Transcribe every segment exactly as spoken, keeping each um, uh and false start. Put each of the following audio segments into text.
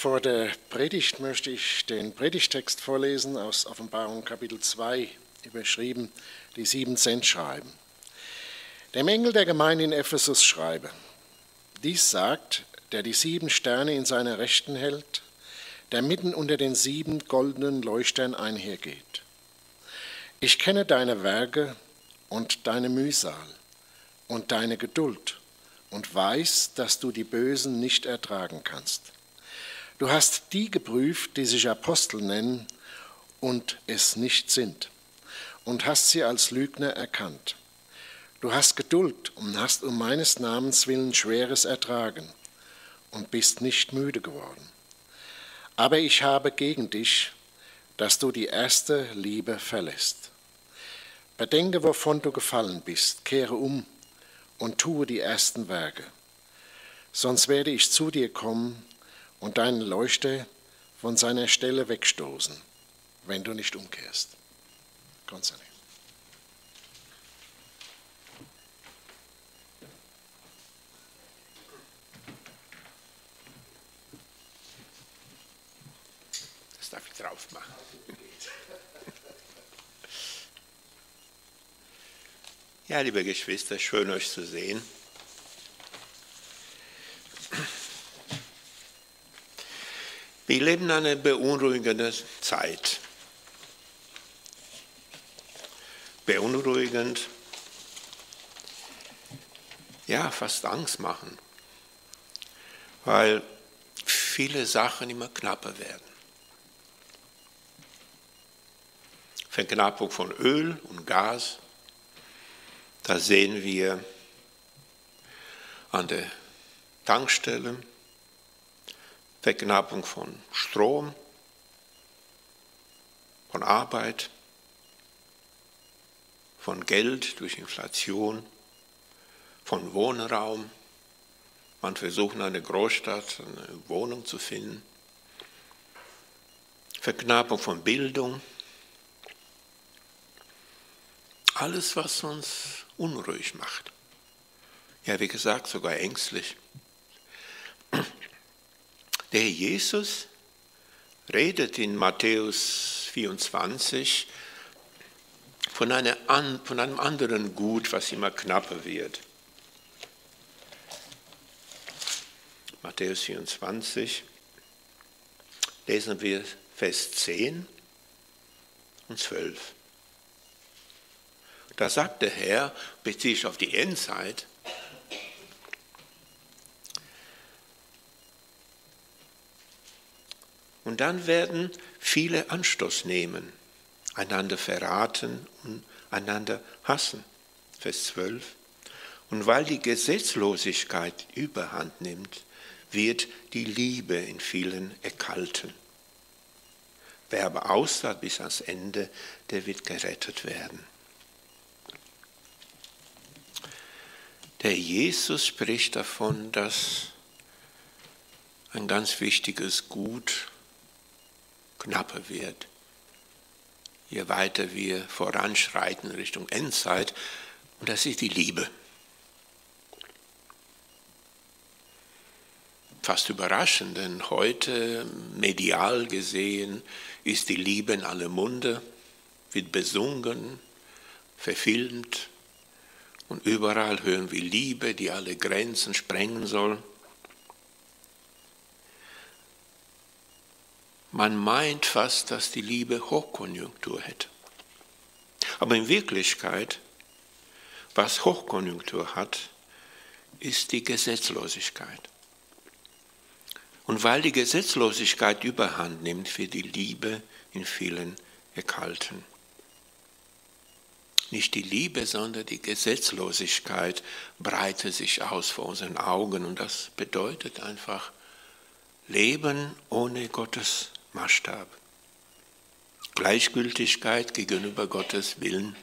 Vor der Predigt möchte ich den Predigtext vorlesen aus Offenbarung Kapitel zwei, überschrieben, die sieben Cent schreiben. Dem Engel der Gemeinde in Ephesus schreibe: Dies sagt, der die sieben Sterne in seiner Rechten hält, der mitten unter den sieben goldenen Leuchtern einhergeht. Ich kenne deine Werke und deine Mühsal und deine Geduld und weiß, dass du die Bösen nicht ertragen kannst. Du hast die geprüft, die sich Apostel nennen und es nicht sind, und hast sie als Lügner erkannt. Du hast Geduld und hast um meines Namens willen Schweres ertragen und bist nicht müde geworden. Aber ich habe gegen dich, dass du die erste Liebe verlässt. Bedenke, wovon du gefallen bist, kehre um und tue die ersten Werke. Sonst werde ich zu dir kommen und deinen Leuchter von seiner Stelle wegstoßen, wenn du nicht umkehrst. Konstantin. Das darf ich drauf machen. Ja, liebe Geschwister, schön euch zu sehen. Wir leben eine beunruhigende Zeit. Beunruhigend, ja, fast Angst machen, weil viele Sachen immer knapper werden. Verknappung von Öl und Gas, da sehen wir an der Tankstelle. Verknappung von Strom, von Arbeit, von Geld durch Inflation, von Wohnraum. Man versucht in einer Großstadt eine Wohnung zu finden. Verknappung von Bildung. Alles, was uns unruhig macht. Ja, wie gesagt, sogar ängstlich. Der Jesus redet in Matthäus vierundzwanzig von, einer, von einem anderen Gut, was immer knapper wird. Matthäus vierundzwanzig, lesen wir Vers zehn und zwölf. Da sagt der Herr, bezieht sich auf die Endzeit, und dann werden viele Anstoß nehmen, einander verraten und einander hassen. Vers zwölf. Und weil die Gesetzlosigkeit überhand nimmt, wird die Liebe in vielen erkalten. Wer aber ausharrt bis ans Ende, der wird gerettet werden. Der Jesus spricht davon, dass ein ganz wichtiges Gut knapper wird, je weiter wir voranschreiten Richtung Endzeit, und das ist die Liebe. Fast überraschend, denn heute, medial gesehen, ist die Liebe in aller Munde, wird besungen, verfilmt, und überall hören wir Liebe, die alle Grenzen sprengen soll. Man meint fast, dass die Liebe Hochkonjunktur hätte. Aber in Wirklichkeit, was Hochkonjunktur hat, ist die Gesetzlosigkeit. Und weil die Gesetzlosigkeit überhand nimmt, wird die Liebe in vielen erkalten. Nicht die Liebe, sondern die Gesetzlosigkeit breitet sich aus vor unseren Augen. Und das bedeutet einfach Leben ohne Gottes Maßstab. Gleichgültigkeit gegenüber Gottes Willen.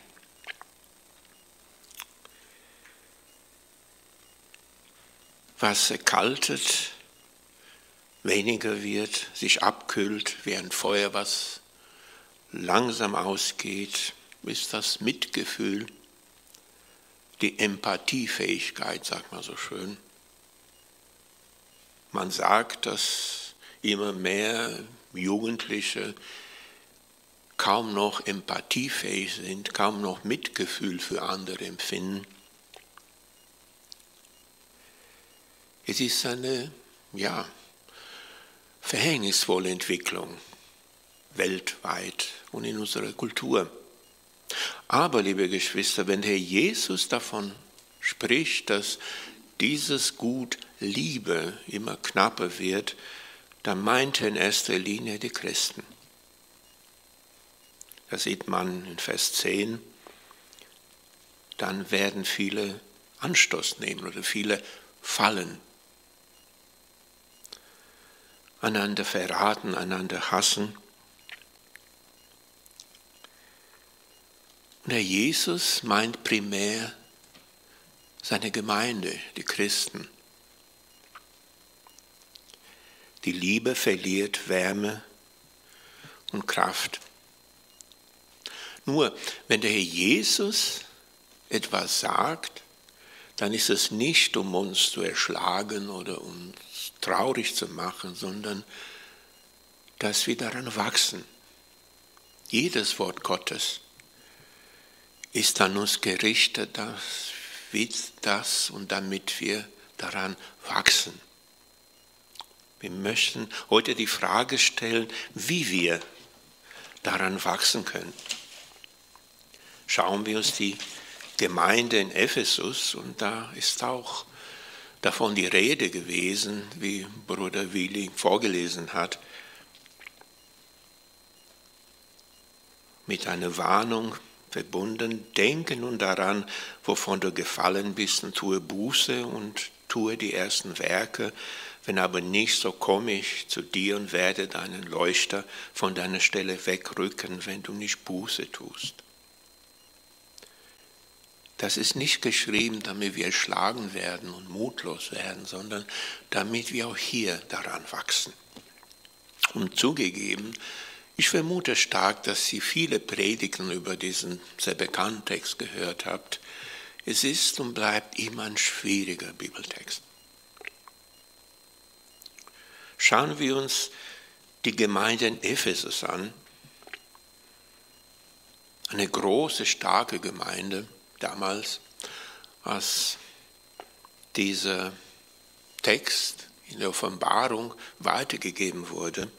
Was erkaltet, weniger wird, sich abkühlt wie ein Feuer, was langsam ausgeht, ist das Mitgefühl, die Empathiefähigkeit, sagt man so schön. Man sagt, dass immer mehr Jugendliche kaum noch empathiefähig sind, kaum noch Mitgefühl für andere empfinden. Es ist eine, ja, verhängnisvolle Entwicklung weltweit und in unserer Kultur. Aber, liebe Geschwister, wenn Herr Jesus davon spricht, dass dieses Gut Liebe immer knapper wird, dann meint er in erster Linie die Christen. Das sieht man in Vers zehn. Dann werden viele Anstoß nehmen oder viele fallen. Einander verraten, einander hassen. Und Herr Jesus meint primär seine Gemeinde, die Christen. Die Liebe verliert Wärme und Kraft. Nur, wenn der Herr Jesus etwas sagt, dann ist es nicht, um uns zu erschlagen oder uns traurig zu machen, sondern dass wir daran wachsen. Jedes Wort Gottes ist an uns gerichtet, dass wir das und damit wir daran wachsen. Wir möchten heute die Frage stellen, wie wir daran wachsen können. Schauen wir uns die Gemeinde in Ephesus, und da ist auch davon die Rede gewesen, wie Bruder Willi vorgelesen hat, mit einer Warnung verbunden: Denke nun daran, wovon du gefallen bist, und tue Buße und tue die ersten Werke. Wenn aber nicht, so komme ich zu dir und werde deinen Leuchter von deiner Stelle wegrücken, wenn du nicht Buße tust. Das ist nicht geschrieben, damit wir erschlagen werden und mutlos werden, sondern damit wir auch hier daran wachsen. Und zugegeben, ich vermute stark, dass ihr viele Predigten über diesen sehr bekannten Text gehört habt. Es ist und bleibt immer ein schwieriger Bibeltext. Schauen wir uns die Gemeinde in Ephesus an. Eine große, starke Gemeinde damals, als dieser Text in der Offenbarung weitergegeben wurde.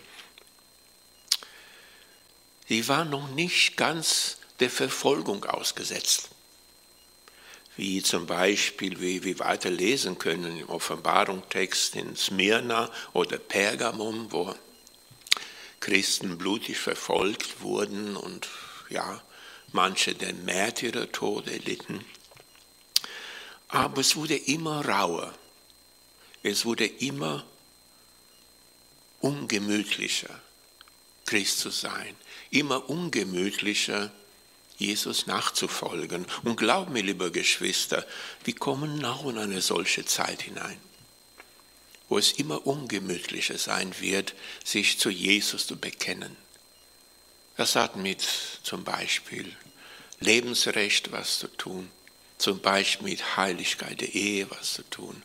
Sie war noch nicht ganz der Verfolgung ausgesetzt. Wie zum Beispiel, wie wir weiter lesen können im Offenbarungstext in Smyrna oder Pergamum, wo Christen blutig verfolgt wurden und ja, manche den Märtyrertod erlitten. Aber es wurde immer rauer. Es wurde immer ungemütlicher, Christ zu sein. Immer ungemütlicher, Jesus nachzufolgen. Und glaubt mir, liebe Geschwister, wir kommen auch in eine solche Zeit hinein, wo es immer ungemütlicher sein wird, sich zu Jesus zu bekennen. Das hat mit zum Beispiel Lebensrecht was zu tun, zum Beispiel mit Heiligkeit der Ehe was zu tun.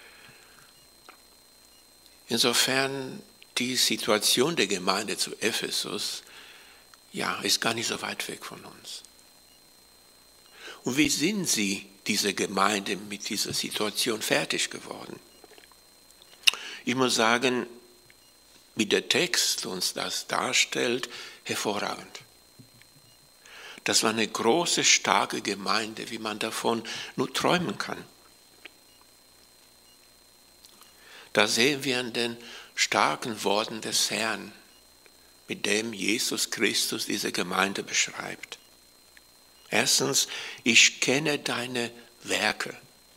Insofern die Situation der Gemeinde zu Ephesus, ja, ist gar nicht so weit weg von uns. Und wie sind sie, diese Gemeinde, mit dieser Situation fertig geworden? Ich muss sagen, wie der Text uns das darstellt, hervorragend. Das war eine große, starke Gemeinde, wie man davon nur träumen kann. Da sehen wir an den starken Worten des Herrn, mit dem Jesus Christus diese Gemeinde beschreibt. Erstens, ich kenne deine Werke.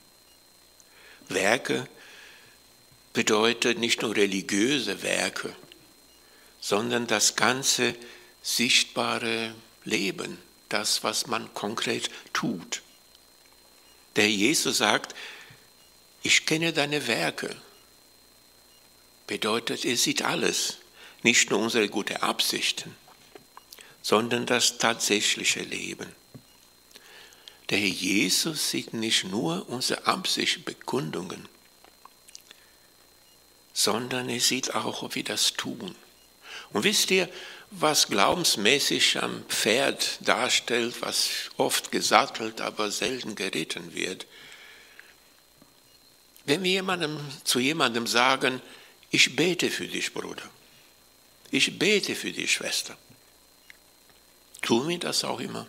Werke bedeutet nicht nur religiöse Werke, sondern das ganze sichtbare Leben, das, was man konkret tut. Der Jesus sagt, ich kenne deine Werke. Bedeutet, er sieht alles, nicht nur unsere guten Absichten, sondern das tatsächliche Leben. Der Herr Jesus sieht nicht nur unsere Absichtbekundungen, sondern er sieht auch, ob wir das tun. Und wisst ihr, was glaubensmäßig am Pferd darstellt, was oft gesattelt, aber selten geritten wird? Wenn wir jemandem, zu jemandem sagen, ich bete für dich, Bruder, ich bete für dich, Schwester, tun wir das auch immer?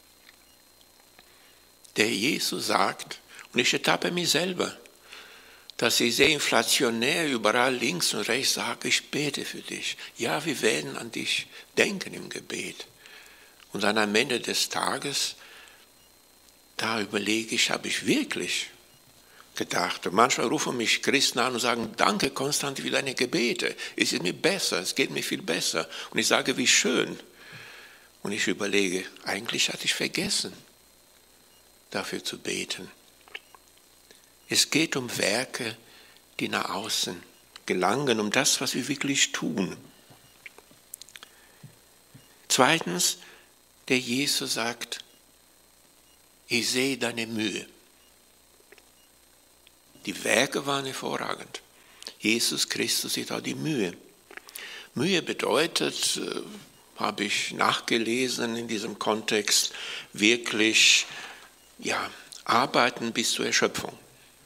Der Jesus sagt, und ich ertappe mich selber, dass ich sehr inflationär überall links und rechts sage, ich bete für dich. Ja, wir werden an dich denken im Gebet. Und dann am Ende des Tages, da überlege ich, habe ich wirklich gedacht. Und manchmal rufen mich Christen an und sagen, danke Konstantin für deine Gebete. Es ist mir besser, es geht mir viel besser. Und ich sage, wie schön. Und ich überlege, eigentlich hatte ich vergessen, dafür zu beten. Es geht um Werke, die nach außen gelangen, um das, was wir wirklich tun. Zweitens, der Jesus sagt, ich sehe deine Mühe. Die Werke waren hervorragend. Jesus Christus sieht auch die Mühe. Mühe bedeutet, äh, habe ich nachgelesen in diesem Kontext, wirklich ja, arbeiten bis zur Erschöpfung.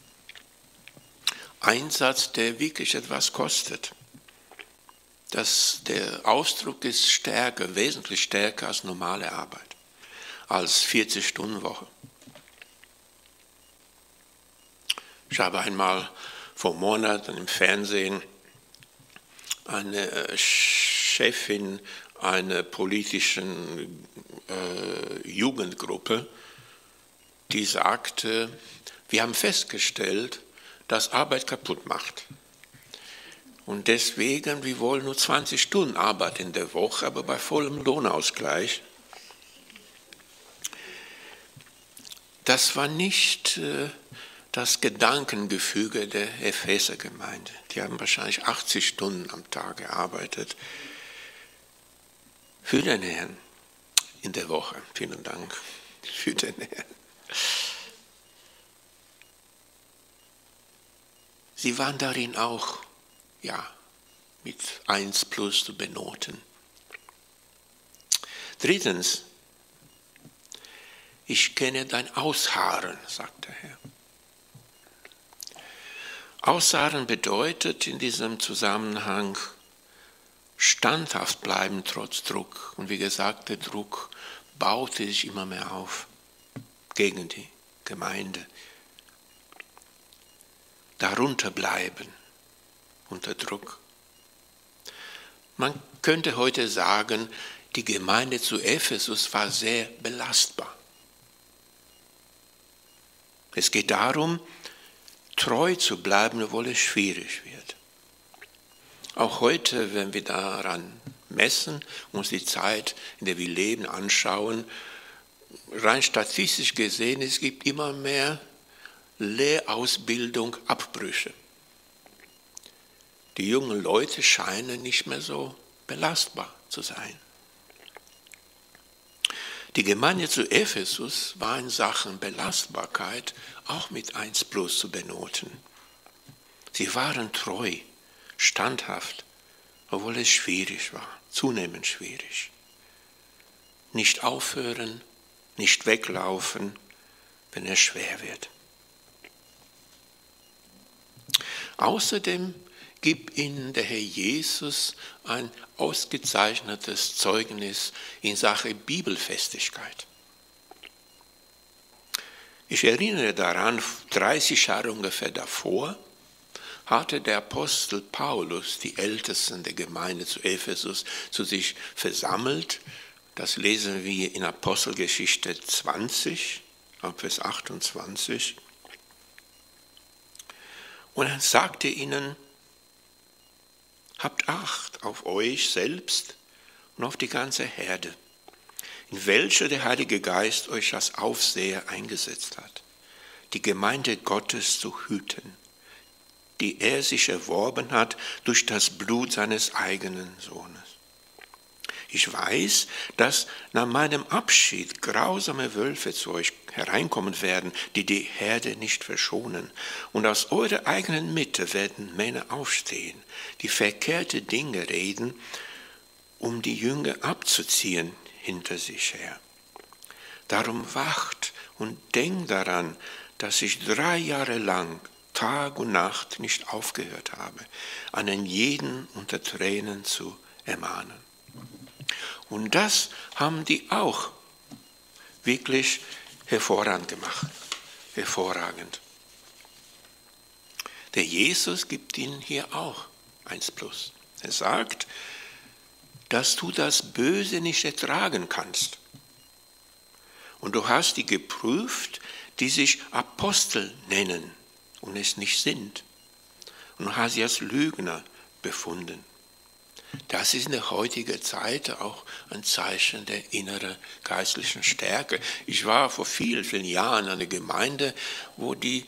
Einsatz, der wirklich etwas kostet. Das, der Ausdruck ist stärker, wesentlich stärker als normale Arbeit, als vierzig-Stunden-Woche. Ich habe einmal vor Monaten im Fernsehen eine Chefin einer politischen äh, Jugendgruppe, die sagte, wir haben festgestellt, dass Arbeit kaputt macht. Und deswegen, wir wollen nur zwanzig Stunden Arbeit in der Woche, aber bei vollem Lohnausgleich. Das war nicht äh, das Gedankengefüge der Epheser-Gemeinde. Die haben wahrscheinlich achtzig Stunden am Tag gearbeitet. Für den Herrn in der Woche. Vielen Dank für den Herrn. Sie waren darin auch, ja, mit eins plus zu benoten. Drittens, ich kenne dein Ausharren, sagt der Herr. Ausharren bedeutet in diesem Zusammenhang standhaft bleiben trotz Druck. Und wie gesagt, der Druck baute sich immer mehr auf gegen die Gemeinde. Darunter bleiben unter Druck. Man könnte heute sagen, die Gemeinde zu Ephesus war sehr belastbar. Es geht darum, treu zu bleiben, obwohl es schwierig wird. Auch heute, wenn wir daran messen, uns die Zeit, in der wir leben, anschauen, rein statistisch gesehen, es gibt immer mehr Lehrausbildung, Abbrüche. Die jungen Leute scheinen nicht mehr so belastbar zu sein. Die Gemeinde zu Ephesus war in Sachen Belastbarkeit auch mit eins plus zu benoten. Sie waren treu, standhaft, obwohl es schwierig war, zunehmend schwierig. Nicht aufhören, nicht weglaufen, wenn es schwer wird. Außerdem gibt ihnen der Herr Jesus ein ausgezeichnetes Zeugnis in Sache Bibelfestigkeit. Ich erinnere daran, dreißig Jahre ungefähr davor hatte der Apostel Paulus die Ältesten der Gemeinde zu Ephesus zu sich versammelt. Das lesen wir in Apostelgeschichte zwanzig, Vers achtundzwanzig. Und er sagte ihnen, habt Acht auf euch selbst und auf die ganze Herde, in welcher der Heilige Geist euch als Aufseher eingesetzt hat, die Gemeinde Gottes zu hüten, die er sich erworben hat durch das Blut seines eigenen Sohnes. Ich weiß, dass nach meinem Abschied grausame Wölfe zu euch hereinkommen werden, die die Herde nicht verschonen. Und aus eurer eigenen Mitte werden Männer aufstehen, die verkehrte Dinge reden, um die Jünger abzuziehen hinter sich her. Darum wacht und denkt daran, dass ich drei Jahre lang Tag und Nacht nicht aufgehört habe, einen jeden unter Tränen zu ermahnen. Und das haben die auch wirklich hervorragend gemacht. Hervorragend. Der Jesus gibt ihnen hier auch eins plus. Er sagt, dass du das Böse nicht ertragen kannst. Und du hast die geprüft, die sich Apostel nennen und es nicht sind. Und du hast sie als Lügner befunden. Das ist in der heutigen Zeit auch ein Zeichen der inneren geistlichen Stärke. Ich war vor vielen, vielen Jahren in einer Gemeinde, wo die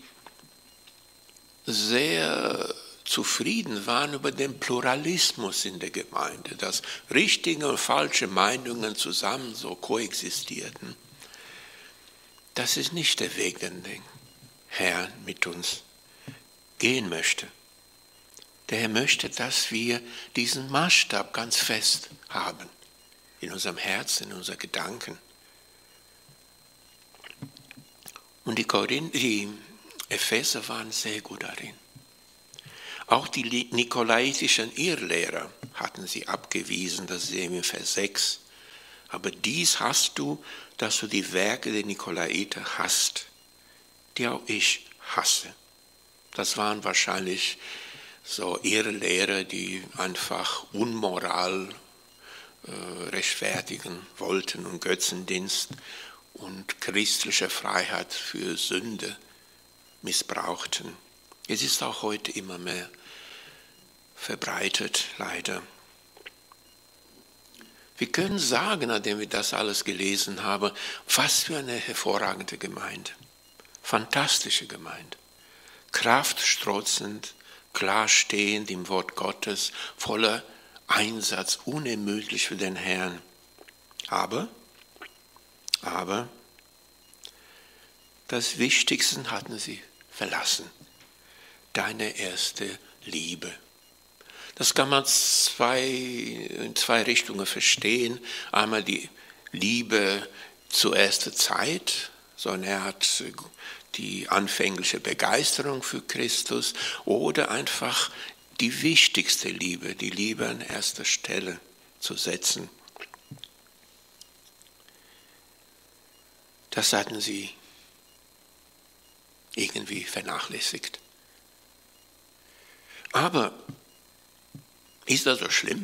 sehr zufrieden waren über den Pluralismus in der Gemeinde, dass richtige und falsche Meinungen zusammen so koexistierten. Das ist nicht der Weg, den der Herr mit uns gehen möchte. Der Herr möchte, dass wir diesen Maßstab ganz fest haben, in unserem Herzen, in unseren Gedanken. Und die, Korinth, die Epheser waren sehr gut darin. Auch die nikolaitischen Irrlehrer hatten sie abgewiesen, das sehen wir in Vers sechs. Aber dies hast du, dass du die Werke der Nikolaiter hast, die auch ich hasse. Das waren wahrscheinlich so Irrlehrer, die einfach Unmoral äh, rechtfertigen wollten und Götzendienst und christliche Freiheit für Sünde missbrauchten. Es ist auch heute immer mehr verbreitet, leider. Wir können sagen, nachdem wir das alles gelesen haben, was für eine hervorragende Gemeinde. Fantastische Gemeinde. Kraftstrotzend, klar stehend im Wort Gottes, voller Einsatz, unermüdlich für den Herrn. Aber, aber, das Wichtigste hatten sie verlassen. Deine erste Liebe. Das kann man zwei, in zwei Richtungen verstehen. Einmal die Liebe zur ersten Zeit, sondern er hat die anfängliche Begeisterung für Christus, oder einfach die wichtigste Liebe, die Liebe an erster Stelle zu setzen. Das hatten sie irgendwie vernachlässigt. Aber ist das so schlimm?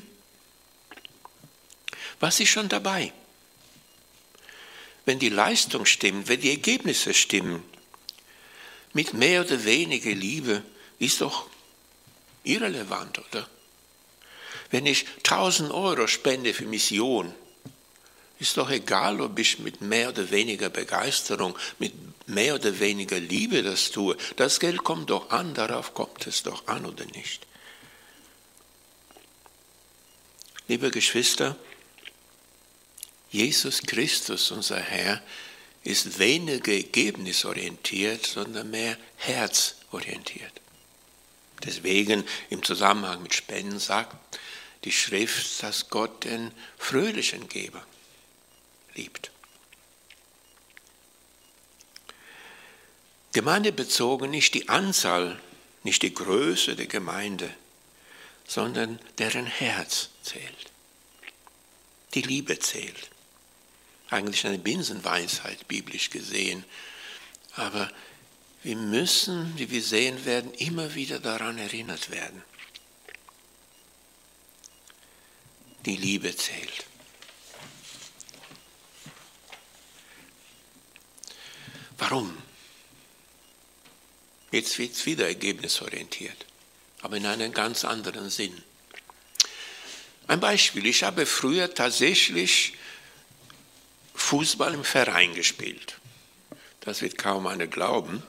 Was ist schon dabei? Wenn die Leistung stimmt, wenn die Ergebnisse stimmen, mit mehr oder weniger Liebe, ist doch irrelevant, oder? Wenn ich tausend Euro spende für Mission, ist doch egal, ob ich mit mehr oder weniger Begeisterung, mit mehr oder weniger Liebe das tue. Das Geld kommt doch an, darauf kommt es doch an, oder nicht? Liebe Geschwister, Jesus Christus, unser Herr, ist weniger ergebnisorientiert, sondern mehr herzorientiert. Deswegen im Zusammenhang mit Spenden sagt die Schrift, dass Gott den fröhlichen Geber liebt. Gemeindebezogen nicht die Anzahl, nicht die Größe der Gemeinde, sondern deren Herz zählt. Die Liebe zählt. Eigentlich eine Binsenweisheit, biblisch gesehen. Aber wir müssen, wie wir sehen werden, immer wieder daran erinnert werden. Die Liebe zählt. Warum? Jetzt wird es wieder ergebnisorientiert, aber in einem ganz anderen Sinn. Ein Beispiel, ich habe früher tatsächlich Fußball im Verein gespielt. Das wird kaum einer glauben.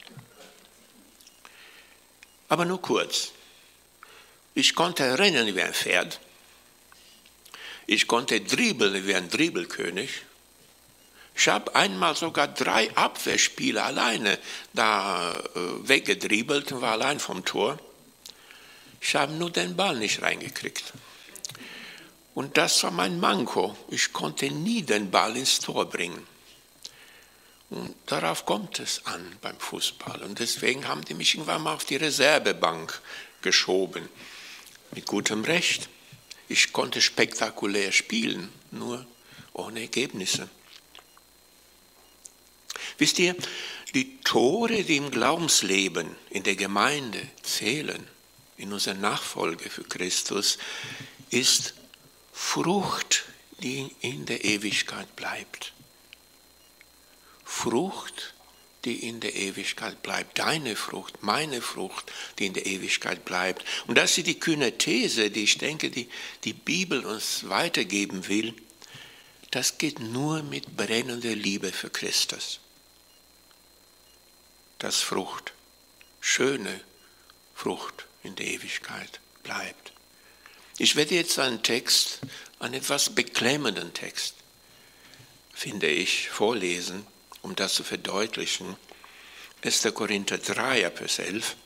Aber nur kurz. Ich konnte rennen wie ein Pferd. Ich konnte dribbeln wie ein Dribbelkönig. Ich habe einmal sogar drei Abwehrspieler alleine da äh, weggedribbelt und war allein vom Tor. Ich habe nur den Ball nicht reingekriegt. Und das war mein Manko. Ich konnte nie den Ball ins Tor bringen. Und darauf kommt es an beim Fußball. Und deswegen haben die mich irgendwann mal auf die Reservebank geschoben. Mit gutem Recht. Ich konnte spektakulär spielen, nur ohne Ergebnisse. Wisst ihr, die Tore, die im Glaubensleben, in der Gemeinde zählen, in unserer Nachfolge für Christus, ist Frucht, die in der Ewigkeit bleibt. Frucht, die in der Ewigkeit bleibt. Deine Frucht, meine Frucht, die in der Ewigkeit bleibt. Und das ist die kühne These, die ich denke, die die Bibel uns weitergeben will. Das geht nur mit brennender Liebe für Christus. Dass Frucht, schöne Frucht in der Ewigkeit bleibt. Ich werde jetzt einen Text, einen etwas beklemmenden Text, finde ich, vorlesen, um das zu verdeutlichen. erster Korinther drei, Vers elf.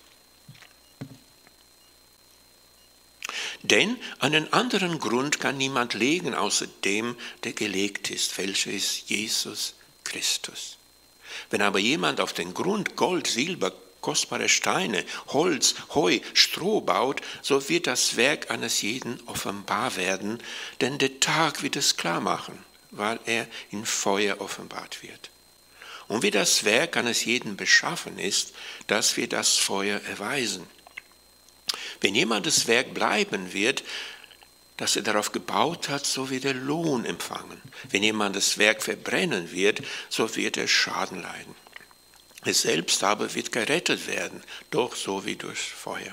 Denn einen anderen Grund kann niemand legen, außer dem, der gelegt ist, welcher ist Jesus Christus. Wenn aber jemand auf den Grund Gold, Silber, kostbare Steine, Holz, Heu, Stroh baut, so wird das Werk eines jeden offenbar werden, denn der Tag wird es klar machen, weil er in Feuer offenbart wird. Und wie das Werk eines jeden beschaffen ist, das wird das Feuer erweisen. Wenn jemandes Werk bleiben wird, das er darauf gebaut hat, so wird er Lohn empfangen. Wenn jemandes Werk verbrennen wird, so wird er Schaden leiden. Es selbst aber wird gerettet werden, doch so wie durch Feuer.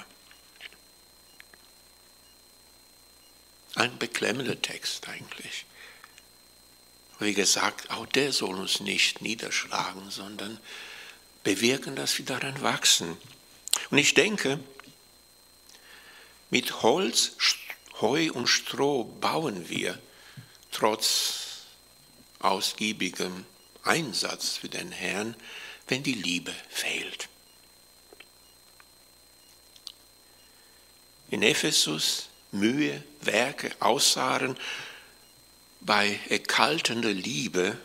Ein beklemmender Text eigentlich. Wie gesagt, auch der soll uns nicht niederschlagen, sondern bewirken, dass wir daran wachsen. Und ich denke, mit Holz, Heu und Stroh bauen wir, trotz ausgiebigem Einsatz für den Herrn, wenn die Liebe fehlt. In Ephesus Mühe, Werke, Aussagen bei erkaltender Liebe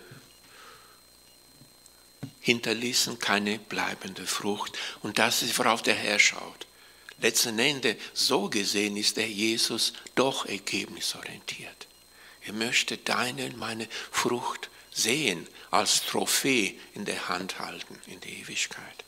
hinterließen keine bleibende Frucht. Und das ist, worauf der Herr schaut. Letzten Endes, so gesehen, ist der Jesus doch ergebnisorientiert. Er möchte deine und meine Frucht sehen, als Trophäe in der Hand halten in der Ewigkeit.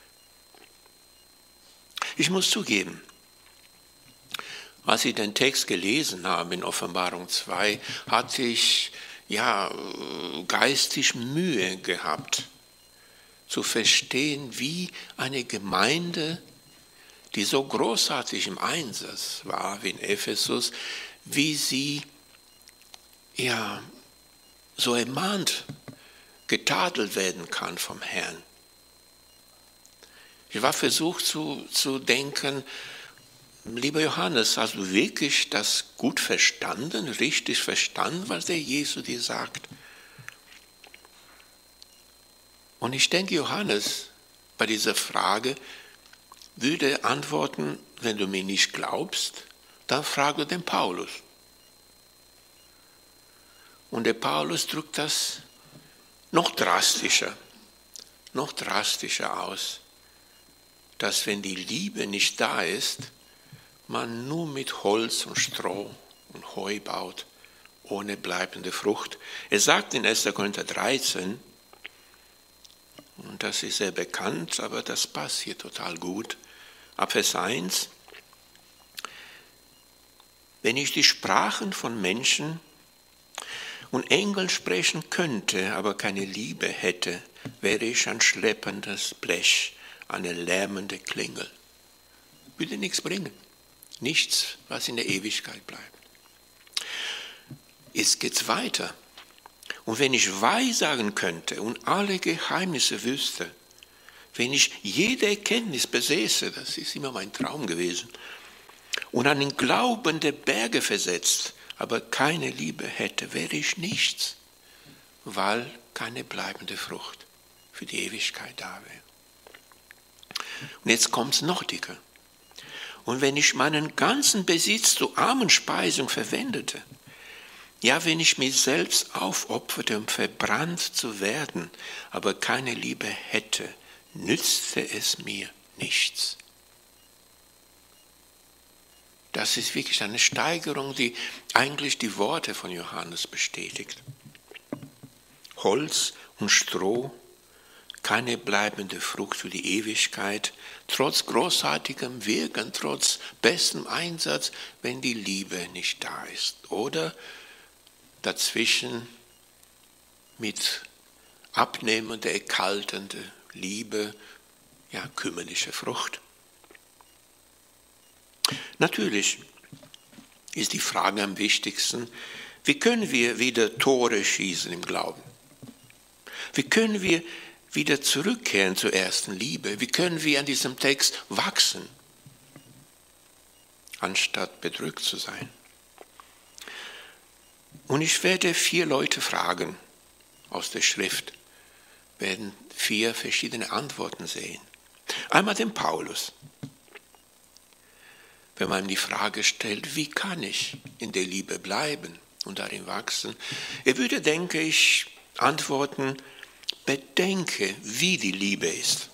Ich muss zugeben, als ich den Text gelesen habe in Offenbarung zwei, hatte ich ja geistig Mühe gehabt, zu verstehen, wie eine Gemeinde, die so großartig im Einsatz war wie in Ephesus, wie sie ja so ermahnt, getadelt werden kann vom Herrn. Ich war versucht zu, zu denken, lieber Johannes, hast du wirklich das gut verstanden, richtig verstanden, was der Jesus dir sagt? Und ich denke, Johannes bei dieser Frage würde antworten, wenn du mir nicht glaubst, dann frage den Paulus. Und der Paulus drückt das noch drastischer, noch drastischer aus, dass wenn die Liebe nicht da ist, man nur mit Holz und Stroh und Heu baut, ohne bleibende Frucht. Er sagt in erster Korinther dreizehn, und das ist sehr bekannt, aber das passt hier total gut, ab Vers eins, wenn ich die Sprachen von Menschen und Engeln sprechen könnte, aber keine Liebe hätte, wäre ich ein schleppendes Blech, eine lärmende Klingel. Würde nichts bringen. Nichts, was in der Ewigkeit bleibt. Jetzt geht's weiter. Und wenn ich Weissagen könnte und alle Geheimnisse wüsste, wenn ich jede Erkenntnis besäße, das ist immer mein Traum gewesen, und einen Glauben der Berge versetzt, aber keine Liebe hätte, wäre ich nichts, weil keine bleibende Frucht für die Ewigkeit da wäre. Und jetzt kommt es noch dicker. Und wenn ich meinen ganzen Besitz zur Armenspeisung verwendete, ja, wenn ich mich selbst aufopferte, um verbrannt zu werden, aber keine Liebe hätte, nützte es mir nichts. Das ist wirklich eine Steigerung, die eigentlich die Worte von Johannes bestätigt. Holz und Stroh, keine bleibende Frucht für die Ewigkeit, trotz großartigem Wirken, trotz bestem Einsatz, wenn die Liebe nicht da ist. Oder dazwischen mit abnehmender, erkaltender Liebe, ja, kümmerliche Frucht. Natürlich ist die Frage am wichtigsten, wie können wir wieder Tore schießen im Glauben? Wie können wir wieder zurückkehren zur ersten Liebe? Wie können wir an diesem Text wachsen, anstatt bedrückt zu sein? Und ich werde vier Leute fragen aus der Schrift, werden vier verschiedene Antworten sehen. Einmal den Paulus. Wenn man ihm die Frage stellt, wie kann ich in der Liebe bleiben und darin wachsen? Er würde, denke ich, antworten, bedenke, wie die Liebe ist.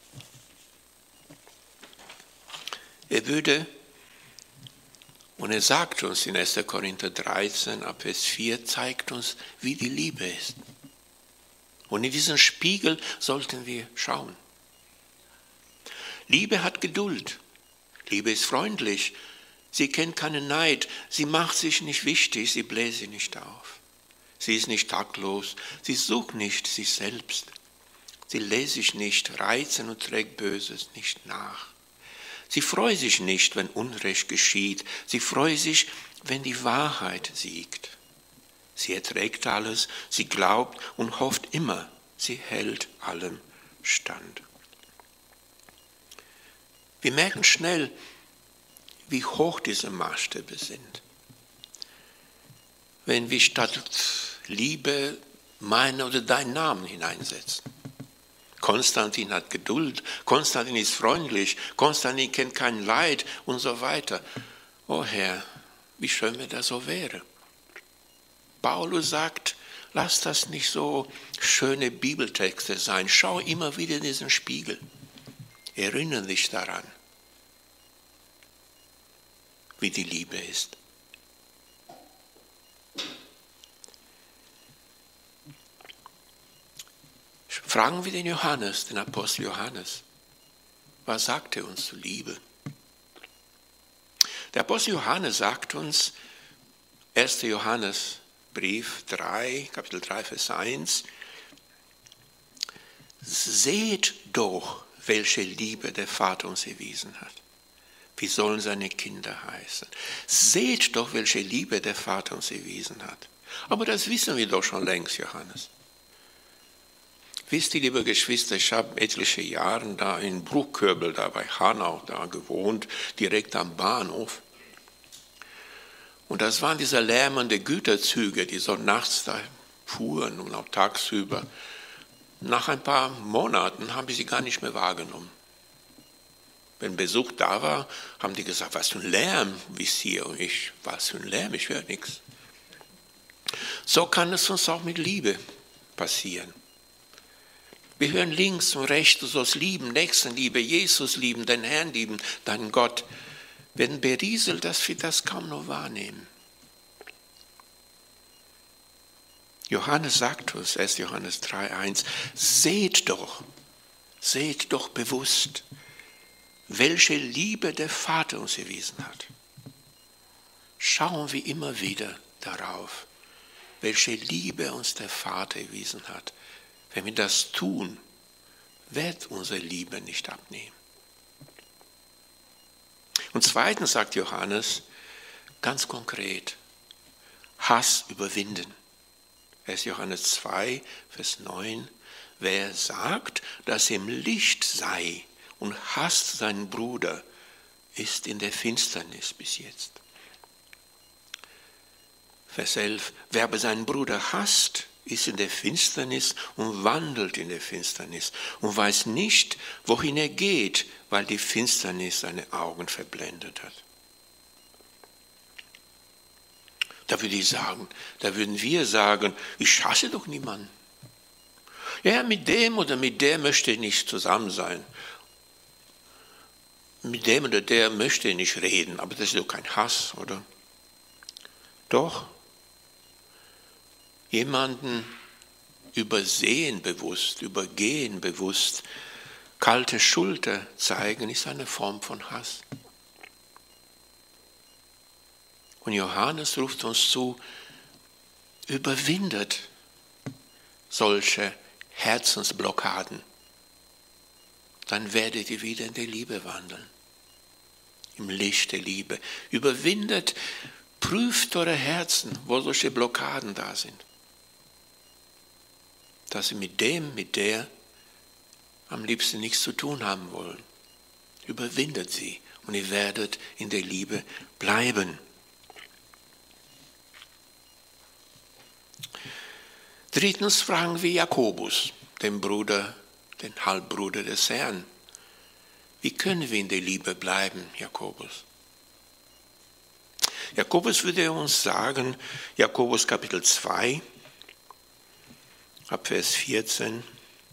Er würde, und er sagt uns in erster Korinther dreizehn, ab Vers vier, zeigt uns, wie die Liebe ist. Und in diesen Spiegel sollten wir schauen. Liebe hat Geduld. Liebe ist freundlich. Sie kennt keinen Neid. Sie macht sich nicht wichtig. Sie bläst sich nicht auf. Sie ist nicht taktlos. Sie sucht nicht sich selbst. Sie lässt sich nicht reizen und trägt Böses nicht nach. Sie freut sich nicht, wenn Unrecht geschieht. Sie freut sich, wenn die Wahrheit siegt. Sie erträgt alles. Sie glaubt und hofft immer. Sie hält allem stand. Wir merken schnell, wie hoch diese Maßstäbe sind. Wenn wir statt Liebe meinen oder deinen Namen hineinsetzen. Konstantin hat Geduld, Konstantin ist freundlich, Konstantin kennt kein Leid und so weiter. Oh Herr, wie schön, wenn das so wäre. Paulus sagt, lass das nicht so schöne Bibeltexte sein. Schau immer wieder in diesen Spiegel. Erinnere dich daran, wie die Liebe ist. Fragen wir den Johannes, den Apostel Johannes, was sagt er uns zur Liebe? Der Apostel Johannes sagt uns, erster Johannesbrief drei, Kapitel drei, Vers eins, seht doch, welche Liebe der Vater uns erwiesen hat. Wir sollen seine Kinder heißen. Seht doch, welche Liebe der Vater uns erwiesen hat. Aber das wissen wir doch schon längst, Johannes. Wisst ihr, liebe Geschwister, ich habe etliche Jahre da in Bruchköbel, da bei Hanau, da gewohnt, direkt am Bahnhof. Und das waren diese lärmenden Güterzüge, die so nachts da fuhren und auch tagsüber. Nach ein paar Monaten haben wir sie gar nicht mehr wahrgenommen. Wenn Besuch da war, haben die gesagt, was für ein Lärm ist hier. Und ich, was für ein Lärm, ich höre nichts. So kann es uns auch mit Liebe passieren. Wir hören links und rechts so das Lieben, Nächstenliebe, Jesus lieben, den Herrn lieben, deinen Gott. Wir werden berieselt, dass wir das kaum noch wahrnehmen. Johannes sagt uns, erster Johannes drei, eins, seht doch, seht doch bewusst, welche Liebe der Vater uns erwiesen hat. Schauen wir immer wieder darauf, welche Liebe uns der Vater erwiesen hat. Wenn wir das tun, wird unsere Liebe nicht abnehmen. Und zweitens sagt Johannes ganz konkret, Hass überwinden. erster Johannes zwei, Vers neun, wer sagt, dass er im Licht sei und hasst seinen Bruder, ist in der Finsternis bis jetzt. Vers elf, wer aber seinen Bruder hasst, ist in der Finsternis und wandelt in der Finsternis und weiß nicht, wohin er geht, weil die Finsternis seine Augen verblendet hat. Da würde ich sagen, da würden wir sagen, ich hasse doch niemanden. Ja, mit dem oder mit der möchte ich nicht zusammen sein. Mit dem oder der möchte ich nicht reden, aber das ist doch kein Hass, oder? Doch, jemanden übersehen bewusst, übergehen bewusst, kalte Schulter zeigen, ist eine Form von Hass. Und Johannes ruft uns zu, überwindet solche Herzensblockaden. Dann werdet ihr wieder in der Liebe wandeln, im Licht der Liebe. Überwindet, prüft eure Herzen, wo solche Blockaden da sind. Dass sie mit dem, mit der am liebsten nichts zu tun haben wollen. Überwindet sie und ihr werdet in der Liebe bleiben. Drittens fragen wir Jakobus, den Bruder, den Halbbruder des Herrn. Wie können wir in der Liebe bleiben, Jakobus? Jakobus würde uns sagen, Jakobus Kapitel zwei, ab Vers vierzehn.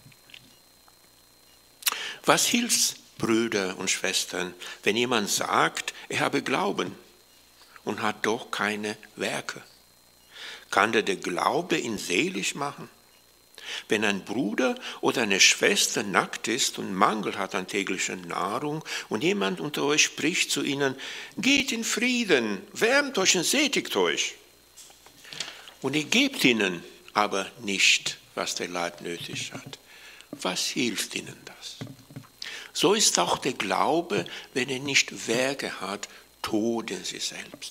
Was hilft's, Brüder und Schwestern, wenn jemand sagt, er habe Glauben und hat doch keine Werke? Kann der, der Glaube ihn selig machen? Wenn ein Bruder oder eine Schwester nackt ist und Mangel hat an täglicher Nahrung und jemand unter euch spricht zu ihnen, geht in Frieden, wärmt euch und sättigt euch. Und ihr gebt ihnen aber nicht, was der Leib nötig hat. Was hilft ihnen das? So ist auch der Glaube, wenn er nicht Werke hat, tot in sich selbst.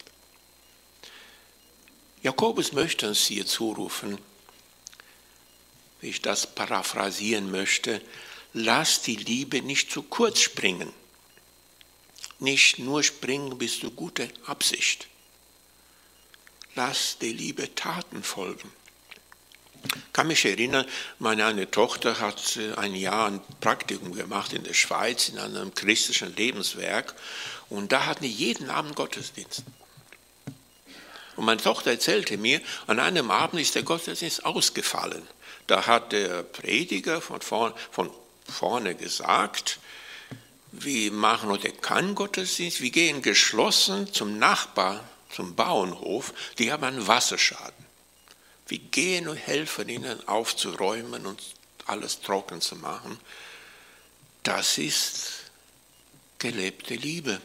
Jakobus möchte uns hier zurufen, wie ich das paraphrasieren möchte, lass die Liebe nicht zu kurz springen. Nicht nur springen bis zu guter Absicht. Lass der Liebe Taten folgen. Ich kann mich erinnern, meine eine Tochter hat ein Jahr ein Praktikum gemacht in der Schweiz in einem christlichen Lebenswerk und da hatten die jeden Abend Gottesdienst. Und meine Tochter erzählte mir, an einem Abend ist der Gottesdienst ausgefallen. Da hat der Prediger von vorne, von vorne gesagt, wir machen heute keinen Gottesdienst, wir gehen geschlossen zum Nachbar, zum Bauernhof, die haben einen Wasserschaden. Wir gehen und helfen ihnen aufzuräumen und alles trocken zu machen. Das ist gelebte Liebe.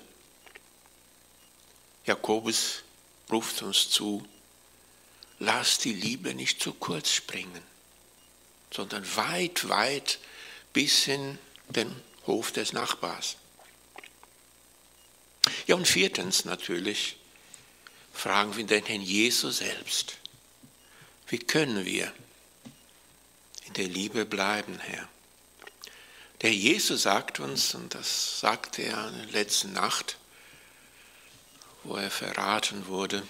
Jakobus ruft uns zu, lass die Liebe nicht zu kurz springen, sondern weit, weit bis in den Hof des Nachbars. Ja, und viertens natürlich fragen wir den Herrn Jesus selbst. Wie können wir in der Liebe bleiben, Herr? Der Jesus sagt uns, und das sagte er in der letzten Nacht, wo er verraten wurde,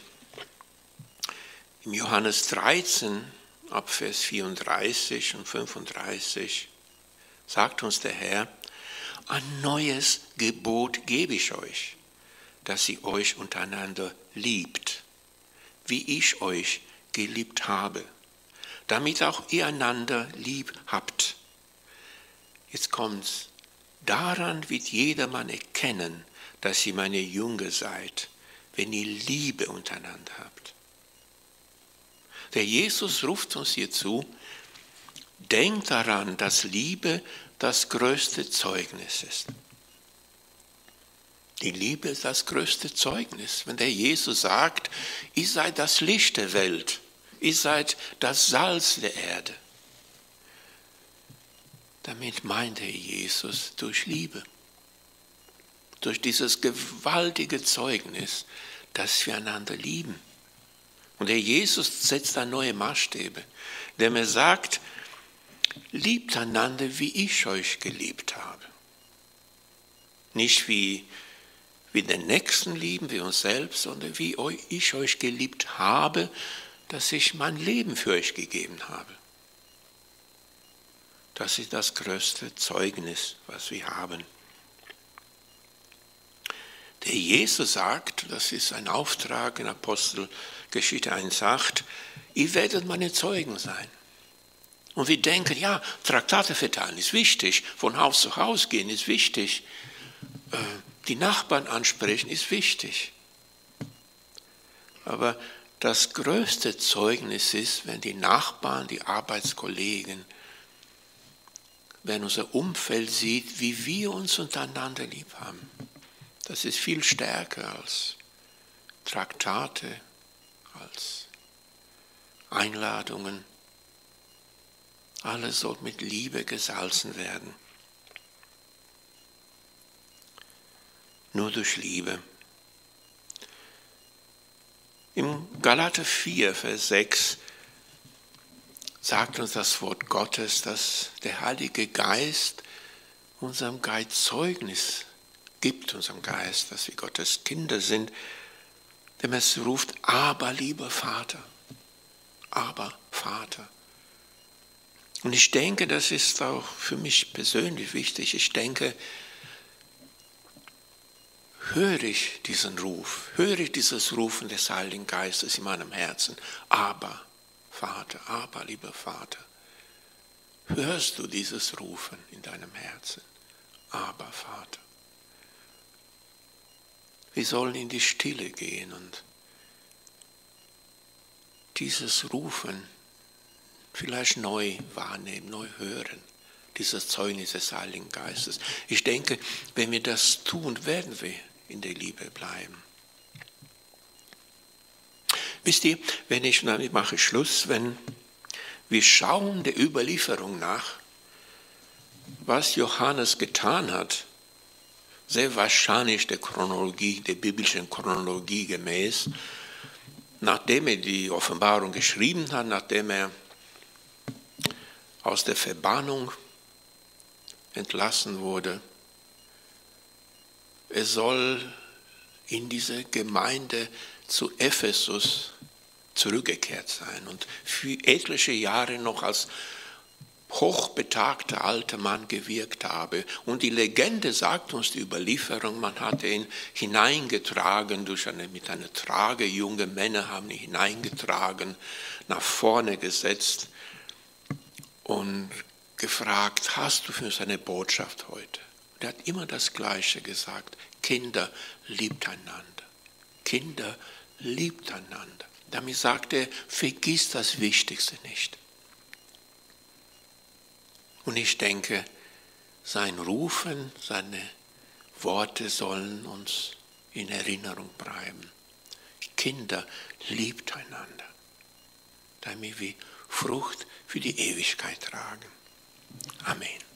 im Johannes dreizehn, ab Vers vierunddreißig und fünfunddreißig, sagt uns der Herr, ein neues Gebot gebe ich euch, dass ihr euch untereinander liebt, wie ich euch geliebt habe, damit auch ihr einander lieb habt. Jetzt kommt's. Daran wird jedermann erkennen, dass ihr meine Jünger seid, wenn ihr Liebe untereinander habt. Der Jesus ruft uns hier zu, denkt daran, dass Liebe das größte Zeugnis ist. Die Liebe ist das größte Zeugnis. Wenn der Jesus sagt, ihr seid das Licht der Welt, ihr seid das Salz der Erde. Damit meint er Jesus durch Liebe. Durch dieses gewaltige Zeugnis, dass wir einander lieben. Und der Jesus setzt da neue Maßstäbe, indem er sagt, liebt einander, wie ich euch geliebt habe. Nicht wie, wie den Nächsten lieben, wie uns selbst, sondern wie ich euch geliebt habe, dass ich mein Leben für euch gegeben habe. Das ist das größte Zeugnis, was wir haben. Der Jesus sagt, das ist ein Auftrag in Apostelgeschichte eins acht, ihr werdet meine Zeugen sein. Und wir denken, ja, Traktate verteilen ist wichtig, von Haus zu Haus gehen ist wichtig, die Nachbarn ansprechen ist wichtig. Aber das größte Zeugnis ist, wenn die Nachbarn, die Arbeitskollegen, wenn unser Umfeld sieht, wie wir uns untereinander lieb haben. Das ist viel stärker als Traktate, als Einladungen. Alles soll mit Liebe gesalzen werden. Nur durch Liebe. Im Galater vier, Vers sechs sagt uns das Wort Gottes, dass der Heilige Geist unserem Geist Zeugnis gibt, unserem Geist, dass wir Gottes Kinder sind, denn es ruft, aber lieber Vater, aber Vater. Und ich denke, das ist auch für mich persönlich wichtig, ich denke, höre ich diesen Ruf, höre ich dieses Rufen des Heiligen Geistes in meinem Herzen, aber Vater, aber lieber Vater, hörst du dieses Rufen in deinem Herzen, aber Vater. Wir sollen in die Stille gehen und dieses Rufen vielleicht neu wahrnehmen, neu hören, dieses Zeugnis des Heiligen Geistes. Ich denke, wenn wir das tun, werden wir in der Liebe bleiben. Wisst ihr, wenn ich, ich mache Schluss, wenn wir schauen der Überlieferung nach, was Johannes getan hat, sehr wahrscheinlich der Chronologie, der biblischen Chronologie gemäß, nachdem er die Offenbarung geschrieben hat, nachdem er aus der Verbannung entlassen wurde, er soll in diese Gemeinde zu Ephesus zurückgekehrt sein und für etliche Jahre noch als hochbetagter alter Mann gewirkt habe. Und die Legende sagt uns, die Überlieferung, man hatte ihn hineingetragen, durch eine, mit einer Trage, junge Männer haben ihn hineingetragen, nach vorne gesetzt und gefragt, hast du für uns eine Botschaft heute? Und er hat immer das Gleiche gesagt, Kinder, liebt einander. Kinder, liebt einander. Damit sagt er, vergiss das Wichtigste nicht. Und ich denke, sein Rufen, seine Worte sollen uns in Erinnerung bleiben. Kinder, liebt einander, damit wir Frucht für die Ewigkeit tragen. Amen.